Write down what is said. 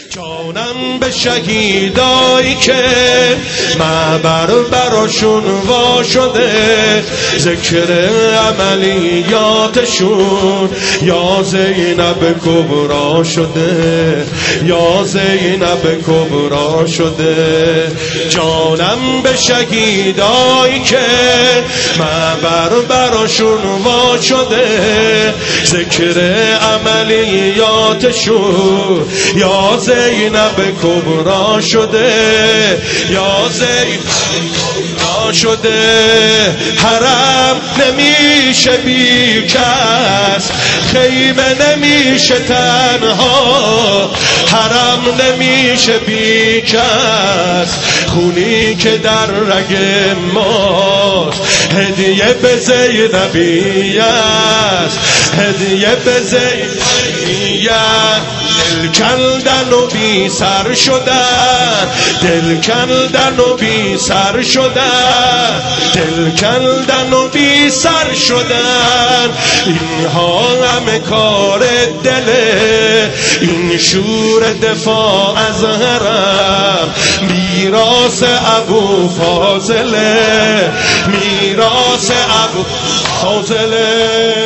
جانم به شهیدایی که معبر براشون وا شده، ذکر عملیاتشون یا زینب کبرا شده، یا زینب کبرا شده. جانم به شهیدایی که معبر براشون وا شده، ذکر عملیاتشون یا زینب کبرا شده، یا زینب کبرا شده. حرم نمیشه بی کس، خیمه نمیشه تنها، حرم نمیشه بی کس، خونی که در رگ ماست هدیه به زینبی است، هدیه به زینبی است. دل کندن و بی سر شدن، دل کندن و بی سر شدن، دل کندن و بی سر شدن. اینها همه کار دله، این شور دفاع از حرم، میراث ابو فاضله، میراث ابو فاضله.